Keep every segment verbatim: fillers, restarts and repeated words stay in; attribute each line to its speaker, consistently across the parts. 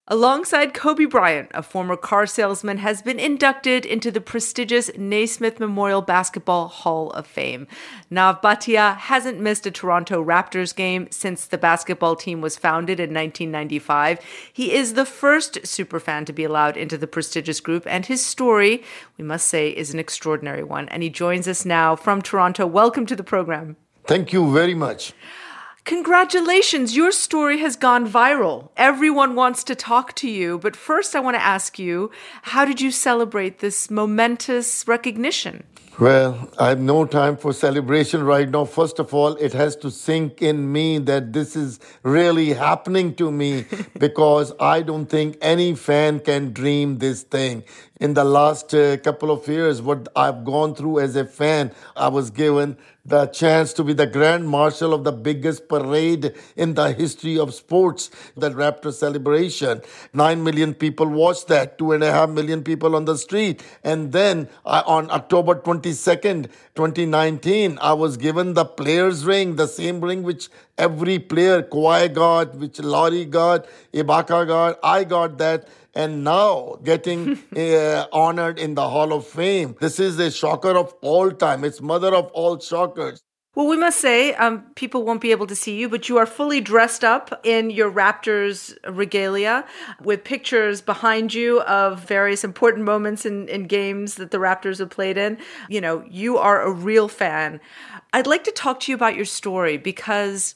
Speaker 1: Alongside Kobe Bryant, a former car salesman has been inducted into the prestigious Naismith Memorial Basketball Hall of Fame. Nav Bhatia hasn't missed a Toronto Raptors game since the basketball team was founded in nineteen ninety-five. He is the first superfan to be allowed into the prestigious group, and his story, we must say, is an extraordinary one. And he joins us now from Toronto. Welcome to the program.
Speaker 2: Thank you very much.
Speaker 1: Congratulations, your story has gone viral. Everyone wants to talk to you. But first, I want to ask you, how did you celebrate this momentous recognition?
Speaker 2: Well, I have no time for celebration right now. First of all, it has to sink in me that this is really happening to me because I don't think any fan can dream this thing. In the last uh, couple of years, what I've gone through as a fan, I was given the chance to be the Grand Marshal of the biggest parade in the history of sports, the Raptor celebration. Nine million people watched that, two and a half million people on the street. And then I, on October twenty-second, twenty nineteen, I was given the player's ring, the same ring which every player, Kawhi got, which Laurie got, Ibaka got, I got that. And now getting uh, honored in the Hall of Fame. This is a shocker of all time. It's mother of all shockers.
Speaker 1: Well, we must say, um, people won't be able to see you, but you are fully dressed up in your Raptors regalia with pictures behind you of various important moments in, in games that the Raptors have played in. You know, you are a real fan. I'd like to talk to you about your story because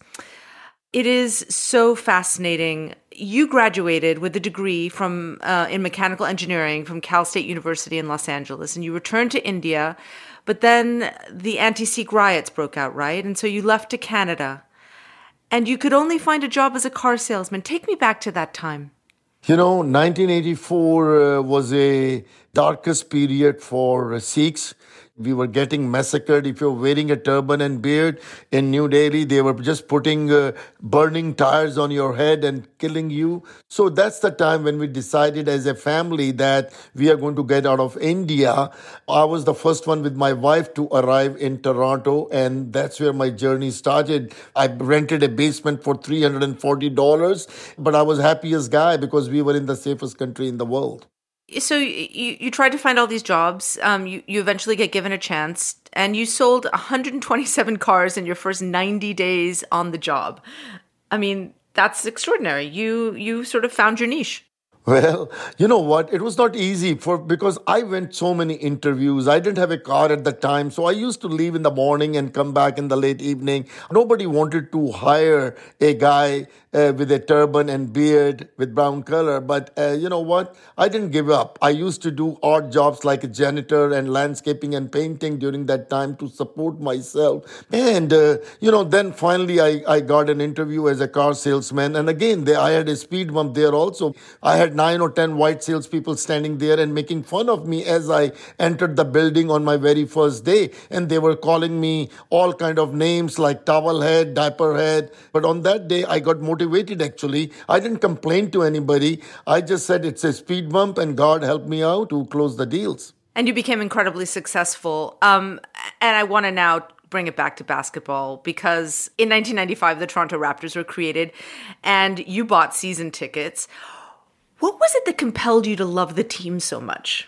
Speaker 1: it is so fascinating. You graduated with a degree from uh, in mechanical engineering from Cal State University in Los Angeles, and you returned to India, but then the anti-Sikh riots broke out, right? And so you left to Canada, and you could only find a job as a car salesman. Take me back to that time.
Speaker 2: You know, nineteen eighty-four uh, was a darkest period for uh, Sikhs. We were getting massacred. If you're wearing a turban and beard in New Delhi, they were just putting uh, burning tires on your head and killing you. So that's the time when we decided as a family that we are going to get out of India. I was the first one with my wife to arrive in Toronto, and that's where my journey started. I rented a basement for three hundred forty dollars, but I was happiest guy because we were in the safest country in the world.
Speaker 1: So you, you tried to find all these jobs. Um, you, you eventually get given a chance, and you sold one hundred twenty-seven cars in your first ninety days on the job. I mean, that's extraordinary. You you sort of found your niche.
Speaker 2: Well, you know what? It was not easy for because I went so many interviews. I didn't have a car at the time, so I used to leave in the morning and come back in the late evening. Nobody wanted to hire a guy uh, with a turban and beard with brown color. But uh, you know what? I didn't give up. I used to do odd jobs like a janitor and landscaping and painting during that time to support myself. And, uh, you know, then finally I, I got an interview as a car salesman. And again, they, I had a speed bump there also. I had nine or ten white salespeople standing there and making fun of me as I entered the building on my very first day. And they were calling me all kind of names like towel head, diaper head. But on that day, I got motivated actually. I didn't complain to anybody. I just said it's a speed bump and God helped me out to close the deals.
Speaker 1: And you became incredibly successful. Um, and I want to now bring it back to basketball because in nineteen ninety-five, the Toronto Raptors were created and you bought season tickets. What was it that compelled you to love the team so much?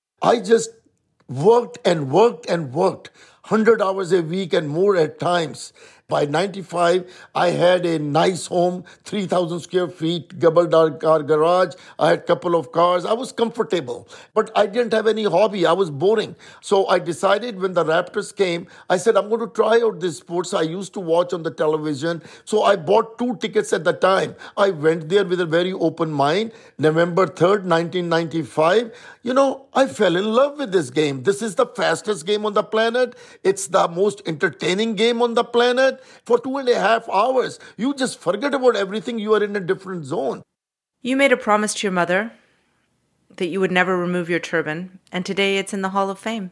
Speaker 2: I just worked and worked and worked, one hundred hours a week and more at times. By ninety-five, I had a nice home, three thousand square feet, double-door car garage. I had a couple of cars. I was comfortable, but I didn't have any hobby. I was boring. So I decided when the Raptors came, I said, I'm going to try out this sports I used to watch on the television. So I bought two tickets at the time. I went there with a very open mind. November third, nineteen ninety-five, you know, I fell in love with this game. This is the fastest game on the planet. It's the most entertaining game on the planet. For two and a half hours, you just forget about everything. You are in a different zone.
Speaker 1: You made a promise to your mother that you would never remove your turban, and today it's in the Hall of Fame.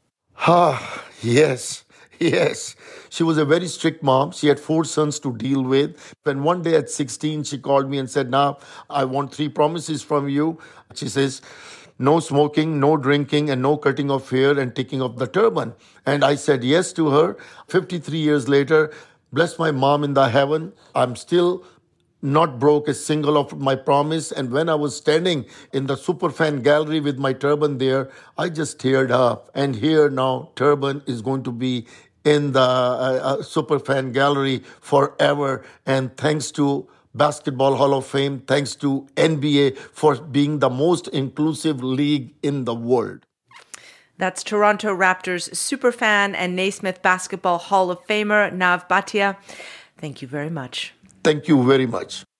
Speaker 2: Ah, yes, yes. She was a very strict mom. She had four sons to deal with. And one day at sixteen, she called me and said, "Now, I want three promises from you." She says, no smoking, no drinking, and no cutting of hair and taking off the turban. And I said yes to her. fifty-three years later, bless my mom in the heaven, I'm still not broke a single of my promise. And when I was standing in the Superfan gallery with my turban there, I just teared up. And here now, turban is going to be in the uh, uh, Superfan gallery forever. And thanks to Basketball Hall of Fame, thanks to N B A for being the most inclusive league in the world.
Speaker 1: That's Toronto Raptors superfan and Naismith Basketball Hall of Famer Nav Bhatia. Thank you very much.
Speaker 2: Thank you very much.